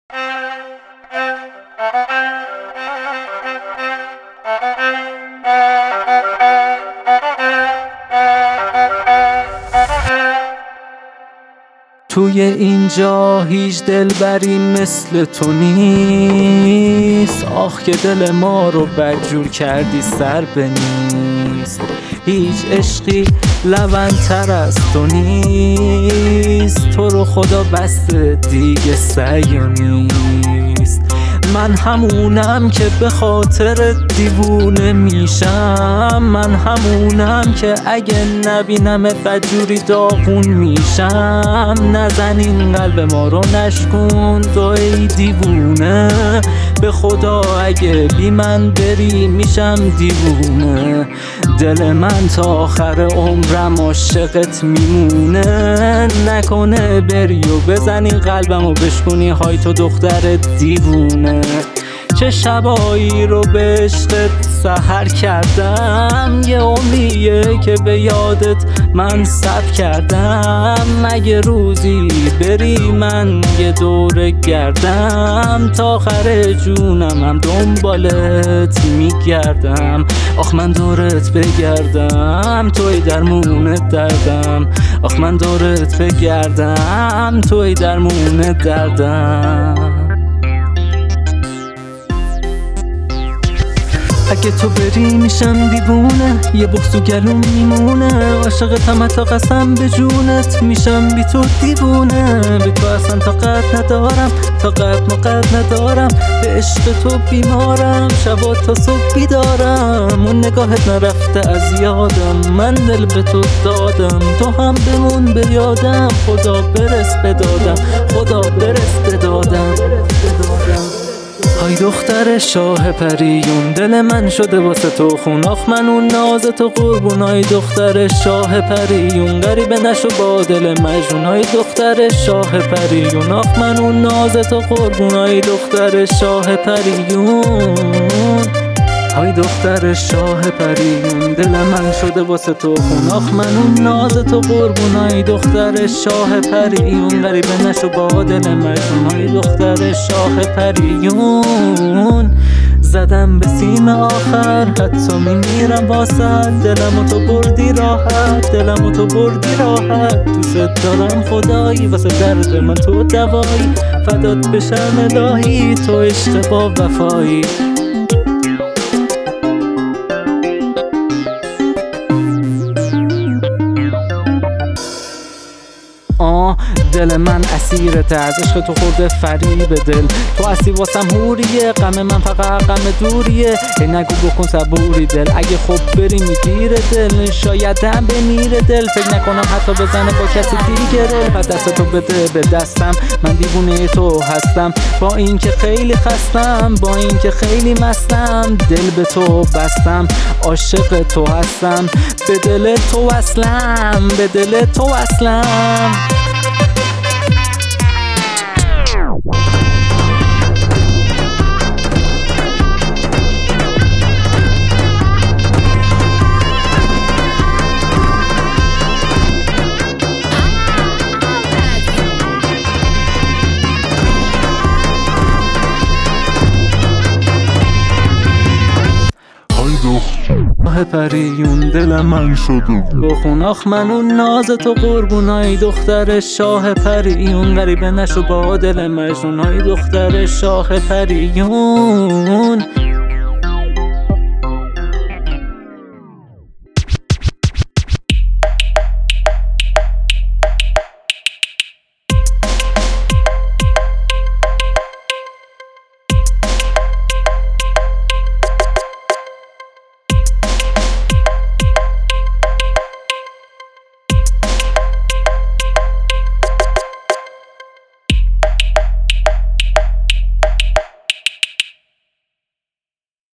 توی اینجا هیچ دلبری مثل تو نیست، آخ که دل ما رو بدجور کردی سر بنیست. هیچ عشقی لبن‌تر از تو نیست، تو رو خدا بسته دیگه سعی نیست. من همونم که به خاطر دیوونه میشم، من همونم که اگه نبینمت بدجوری داغون میشم. نزن این قلب ما رو نشکن تو ای دیوونه، به خدا اگه بی من بری میشم دیوونه. دل من تا آخر عمرم عاشقت میمونه، نکنه بری و بزنی قلبم و بشکنی های تو دختر دیوونه. چه شبایی رو به عشقت سحر کردم، یه عمریه که به یادت من صبر کردم. مگه روزی بری من یه دوره گردم، تا آخر جونم هم دنبالت میگردم. آخ من دورت بگردم توی درمون دردم، آخ من دورت بگردم توی درمون دردم. اگه تو بری میشم دیوونه، یه بغض و گلوم میمونه. عاشقتم تا قسم به جونت میشم بی تو دیوونه. بی تو اصلا طاقت ندارم، طاقت ندارم. به عشق تو بیمارم، شبا تا صبح بیدارم. اون نگاهت نرفته از یادم، من دل به تو دادم. تو هم بمون به یادم، خدا برس بدادم، خدا برس بدادم. های دختر شاه پریون، دل من شده واسه تو خون. آخ من اون ناز تو قربون. های دختر شاه پریون، غریبه نشو با دل مجنون. های دختر شاه پریون، آخ من اون ناز تو قربون. های دختر شاه پریون، های دختر شاه پریون، دل من شده واسه تو خون. آخ من اون ناز تو قربون. های دختر شاه پریون، غریبه نشو با دل مجنون. های دختر شاه پریون، زدم به سیم آخر، حتی میمیرم واسه دلمو تو بردی راحت، دلمو تو بردی راحت. دوست دارم خدایی، واسه درد من تو دوایی. فدات بشم الهی، تو عشق با وفایی. دل من اسیرت، از عشق تو خورده فریب دل. تو اسی واسم هوریه، غم من فقط غم دوریه. ای نگو بکن صبوری دل، اگه خب بری میگیره دل. شاید هم بمیره دل، فکر نکنم حتی بزنه با کسی دیگه دل. پس دست تو بده به دستم، من دیوونه تو هستم. با این که خیلی خستم، با این که خیلی مستم. دل به تو بستم، عاشق تو هستم. به دل تو وصلم، به دل تو وصلم. شاه پریون، دل من شده بخون. آخ من اون ناز تو قربون. های دختر شاه پریون، غریبه نشو با دل مجنون. های دختر شاه پریون.